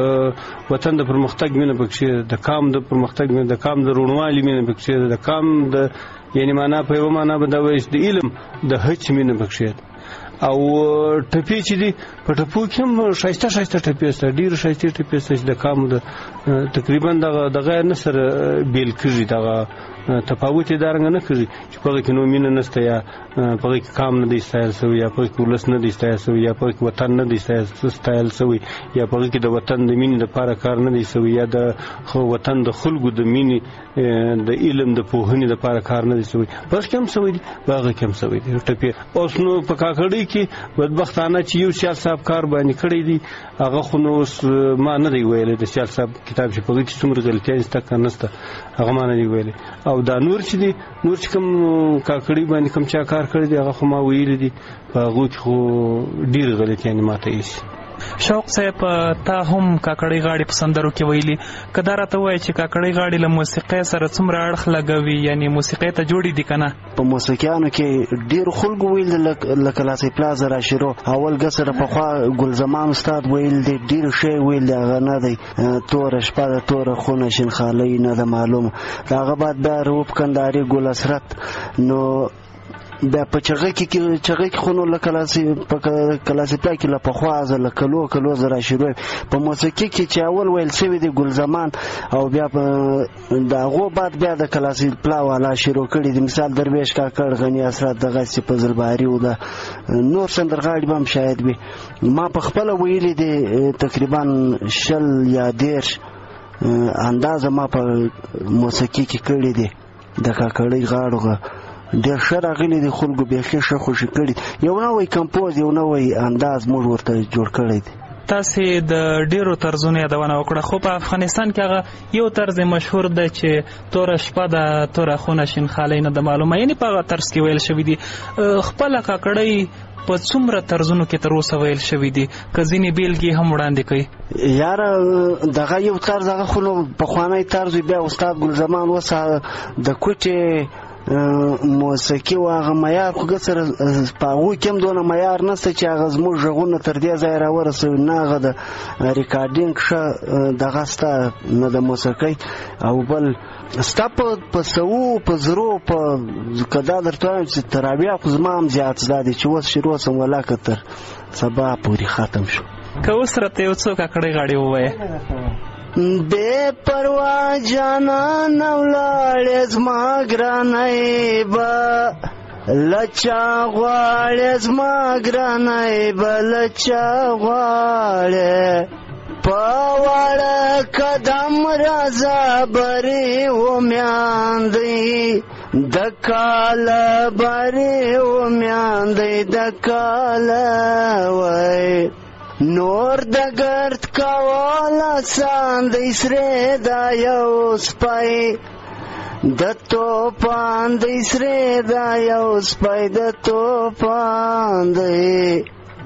وطن د پرمختګ مینه پکښې ده د قام د پرمختګ مینه د قام د روڼوالي مینه پکښې ده د قام د یعنې معنا په یوه معنا به دا وایي چې د علم د هڅې مینه پکښې ده او ټپې چې دي په ټپو کې هم ښایسته ښایسته ټپې شته ډېرې ښایستې ټپې شته چې د قامو د تقریبا دغه دغه نه سره بیل کېږي دغه تفاوت یې دارنګه نه کېږي چې په هغه کې نو مینه نشته یا په هغه کې قام نه دی ستایل شوی یا په هغه کې ولس نه دی ستایل شوی یا په هغه کې وطن نه دی ستایل شوی یا په هغه کې د وطن د مینې دپاره کار نه دی شوی یا د وطن د خلکو د مینې د علم د پوهنې دپاره کار نه دی شوی په هغه کې هم شوی دي په هغه کې هم شوی دي ټپې اوس نو په کاکړۍ کې بدبختانه چې یو سیال صاحب کار باندې کړی دی هغه خو نو اوس ما نه دی ویلی د سیال صاحب کتاب چې په هغه کې څومره غلطیانې شته که نشته هغه ما نه دی ویلی او دا نور چې دي نور چې کوم کاکړي باندې کوم چا کار کړی دی هغه خو ما ویلي دي په هغو کې خو ډېرې غلطیانې ماته ایسي شوق صاحب تا هم کاکړۍ غاړې په سندرو کې ویلي که دا راته ووایې چې کاکړۍ غاړې له موسیقۍ سره څومره اړخ لګوي یعنې موسیقۍ ته جوړې دي که نه په موسیقیانو کې ډېرو خلکو ویل دي لکه لاسۍ پلازه راشیرو اول ګه سره پخوا ګلزمان استاد ویل دی ډېر شی ویل دی هغه نه دی توره شپه ده توره خونه شینخالۍ نه ده معلومه د هغه بعد بیا روپ کندهاري ګل اسرت نو بیا په چغه کې چغه کې خو نو لکه په کلاسیپیا کې له پخوا زه له کلو کلو زه راشروی په موسیقي کې چې اول ویل شوي دی ګلزمان او بیا د هغو بعد بیا د کلاسیپلا والا شروع کړي دي مثال درویش کاکړ غني اسرات دغه چې په زلباري و ده نور سندرغاړي به هم شاید وي ما په خپله ویلي دی تقریبا شل یا دېرش اندازه ما په موسیقي کې کړي دي د کاکړۍ غاړو ډېر ښه راغلي دي خلکو بیخي ښه خوشي کړي یو نوی کمپوز یو نوی انداز موږ ورته جوړ کړی دی تاسې د ډېرو طرزونو یادونه وکړه خو په افغانستان کې هغه یو طرز مشهور دی چې توره شپه ده توره خونه شینخالۍ نه ده معلومه یعنې په هغه طرز کې ویل شوي دي خپله کاکړۍ په څومره طرزونو کې تر اوسه ویل شوي دي که ځینې بیلګې هم وړاندې کوي یاره دغه یو طرز هغه خو نو پخوانی طرز بیا استاد ګلزمان اوس د کوټې موسیقي او هغه معیار خو سره په هغو کې هم دونه معیار نشته چې هغه زموږ غږونه تر دې ځایه راورسوي، نه هغه د ریکارډینګ ښه دغه سته نه د موسیقۍ او بل ستا په سوو په زرو په که دا درته وایم چې ترابیا خو زما هم زیات زده دی چې اوس شروع سم ولاکه تر سبا پورې ختم شو. که اوس راته یو څو کاکړۍ غاړې ووایه. بے پروا جانان ولاړې زما ګرانۍ به لچا غواړې زما ګرانۍ به لچا غواړې په واړه قدم راځه برې و میاندۍ د کاله برې و میاندۍ د کاله وای نور د ګرد کوله ساندۍ سرې دا یو سپی د توپان دی سرې دا یو سپی د توپان دی.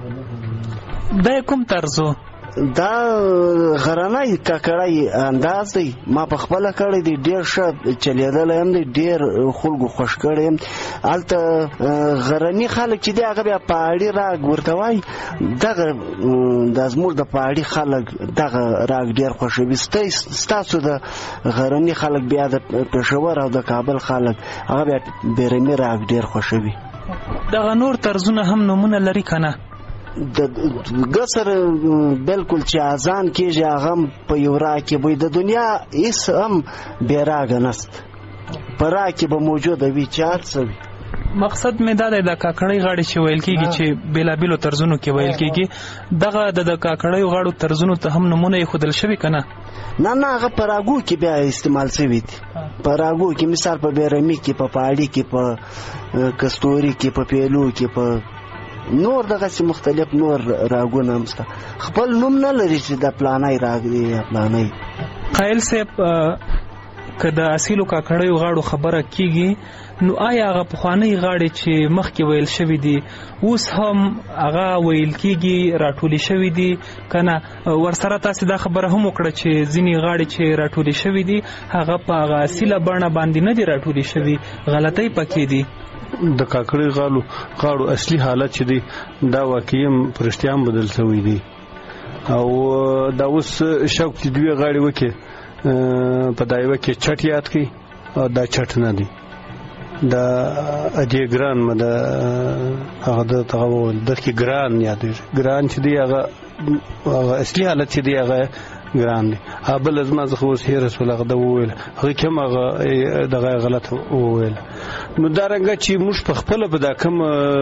دا کوم طرزو؟ دا غرنی کاکړی انداز دی، ما په خپله کړی دی، ډېر ښه چلیدلی هم دی، ډېر خلکو خوښ کړی یم. هلته غرني خلک چې دی هغه بیا پهاړي راګ ورته وایي، دغه دا زموږ د پهاړي خلک دغه راګ ډېر خوښوي. ستاسو د غرني خلک بیا د پېښور او د کابل خلک هغه بیا بیرمي راګ ډېر خوښوي. دغه نور طرزونه هم نومونه لري که نه؟ د ګسر بالکل چې اذان کېږي هغه هم په یو راګ کې وي. د دنیا هېڅ هم بې راګه نسته، په راګ کې به موجوده وي چې هر څه وي. مقصد مې دا دی د کاکړۍ غاړې چې ویل کېږي چې بېلابېلو طرزونو کې ویل کېږي، دغه د کاکړیو غاړو طرزونو ته هم نمونه ایښودل شوي که نه؟ نه نه هغه په راګو کې بیا استعمال شوي دي. په راګو کې مثال په بیرمي کې، په پهاړي کې، په کستوري کې، په پیلو کې، په نور دغسې مختلف نور راګونه هم شته. خپل نوم نه لري چې د پلانی راګ دی یا پلانی. قایل صاحب که د اصیلو کاکړیو غاړو خبره کېږي نو آیا هغه پخوانۍ غاړې چې مخکې ویل شوي دي اوس هم هغه ویل کېږي راټولې شوي دي که نه؟ ورسره تاسې دا خبره هم وکړه چې ځینې غاړې چې راټولې شوي دي هغه په هغه اصیله بڼه باندې نه دي راټولې شوي، غلطۍ پکې دي. د کاکړۍ غاړو غاړو اصلي حالت چې دی دا واقعي په رښتیا هم بدل شوی دی او دا اوس شوق چې دوی غاړې وکړي په دا یوه کې چټ یاد کړي او دا چټ نه دی، دا اجې ګران مه د هغه د هغه وویل دغې ګران یادېږي. ګران چې دی هغه هغه اصلي حالت چې دی هغه ګران دی. بله زما څخه اوس هېره شول هغه ده وویل، هغې کې هم هغه دغه غلط وویل. نو دارنګه چې موږ په خپله په دا کوم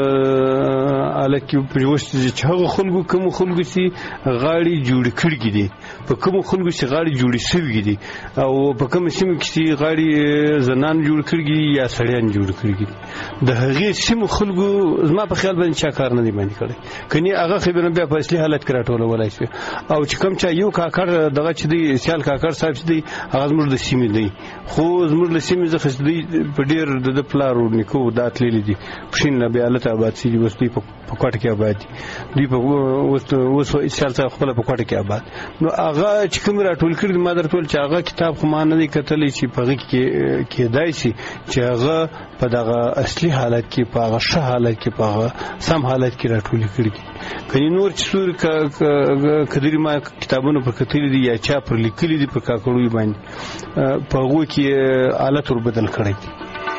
حالت کې پرېوستي دي چې هغه خلکو کومو خلکو چې غاړې جوړې کړي دي، په کومو خلکو چې غاړې جوړې شوي دي او په کومو سیمو کې چې غاړې زنان جوړ کړي دي یا سړیان جوړ کړي دي، د هغې سیمو خلکو زما په خیال باندې چا کار نه دی باندې کړی، کنې هغه خبره بیا په اصلي حالت کې راټولولی شوې. او چې کوم چا یو کاکړ دغه چې دی سیال کاکړ صاحب چې دی هغه زموږ د سیمې دی، خو زموږ له سیمې څخه چې دی په ډېر د ده پلار او نیکو دا تللي دي پښین نه بیا هلته آباد شوي دي، اوس دوی په کوټه کې آباد دي، دوی په اوس سیال صاحب خپله په کوټه کې آباد. نو هغه چې کوم راټول کړي دي ما درته ویل چې هغه کتاب خو ما نه دی کتلی چې په هغې کې کېدای شي چې هغه په دغه اصلي حالت کې په هغه ښه حالت کې په هغه سم حالت کې راټولې کړي دي. کنې نور چې څور کدري ما کتابونه پر کتلي دي یا چا پر لیکلي دي پر کاکړیو باندې په هغو کې حالت ور بدل کړی دی.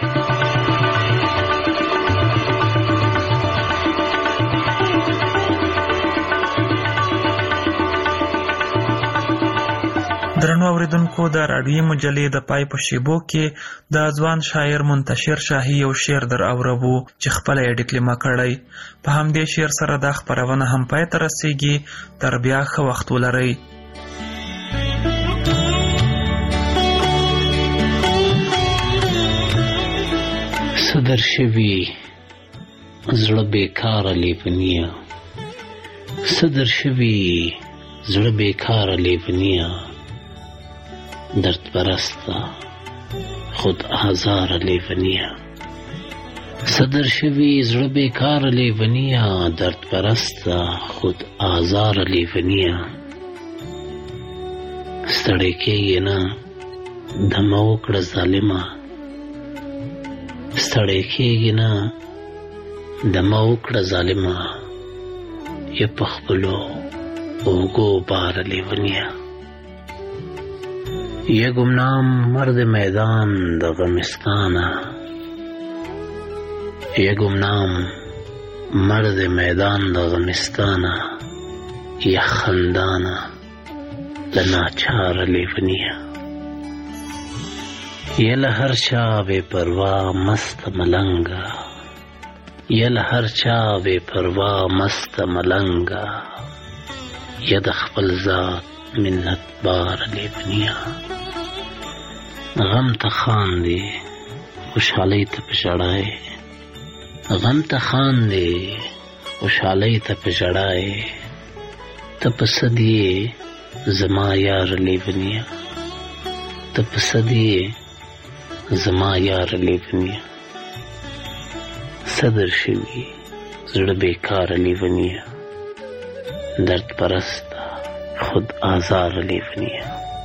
درنو اوریدونکو د راډیوي مجلې د پای په شیبو کې د ځوان شاعر منتشر شاهي یو شعر در اوربو چې خپله یې ډیکلمه کړی. په همدې شعر سره دا خپرونه هم پای ته رسیږي. تر بیا ښه وخت ولرئ. صدر شوی زړه بیکاره لیونیه، صدر شوی زړه بیکاره لیونیه، درد پرسته خود آزار لیونیه، صدر شوی زړه بیکاره لیونیه، درد پرسته خود آزار لیونیه، ستړی کېږي نه دمه وکړه ظالمه، ستړی کېږي نه دمه وکړه ظالمه یې په خپلو اوږو بار لیونیه یه گمنام مرد میدان د غمستانه یه گمنام مرد میدان د غمستانه یه خندانه د ناچار لیونیه یه له هر چا بې پروا مست ملنګه یه له هر چا بې پروا مست ملنګه یه د خپل ذات منت بار لیونیه غم ته خاندې خوشحالۍ ته په ژړای غم ته خاندې خوشحالۍ ته په ژړای ته په څه دې زما یار لیونیه ته په څه دې زما یار لیونیه صدر شوي زړه بیکاره لیونیه درد پرسته خود آزار لیونیه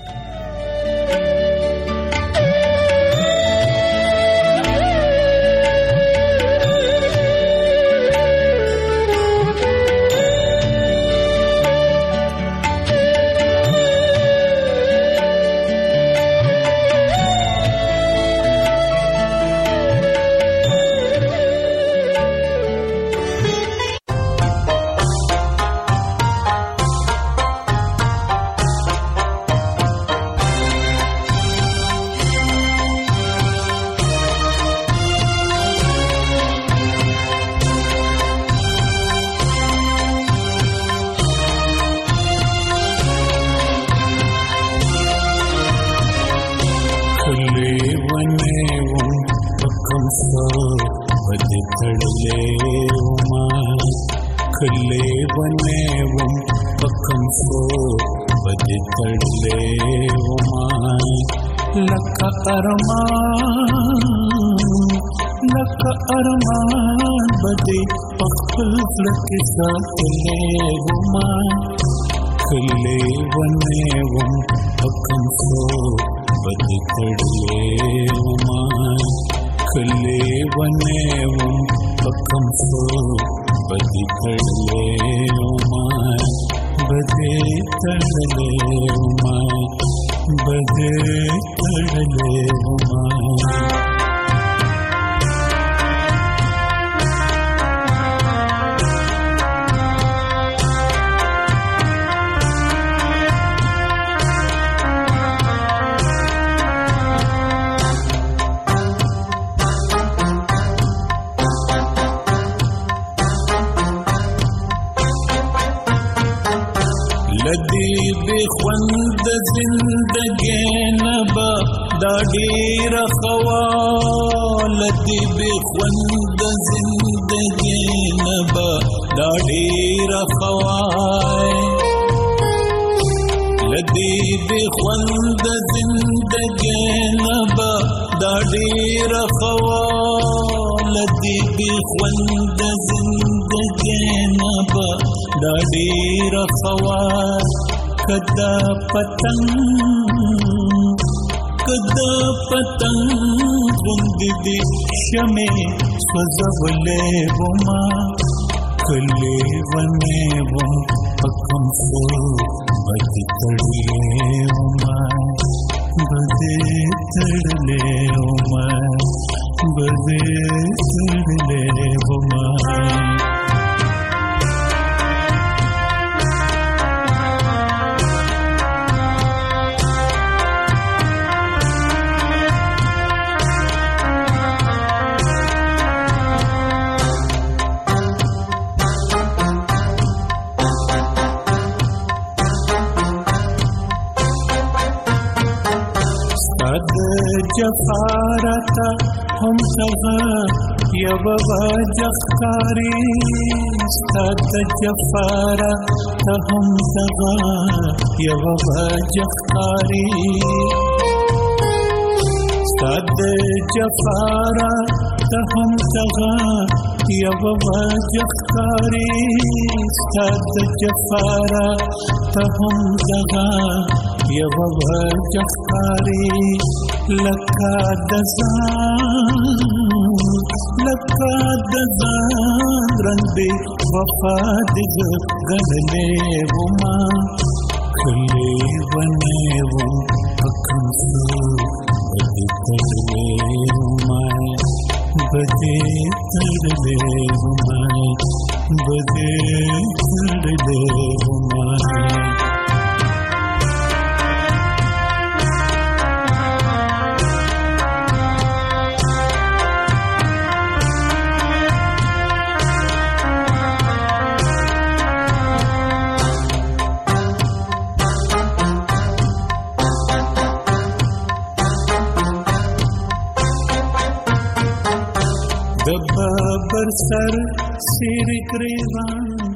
جفارتا هم تغا یبوا جخکاری ستاد جفارا هم تغا یبوا جخکاری ستاد جفارا هم تغا یبوا جخکاری ستاد جفارا هم تغا یبوا جخکاری لکا دزان لکه د ځان رنګ دی وفا دې ګڼلې وما کلي ونې وم پکم سو بدې تړلې وما بدې تړلې وما بدې تړلې وما بر سر سیر گریوان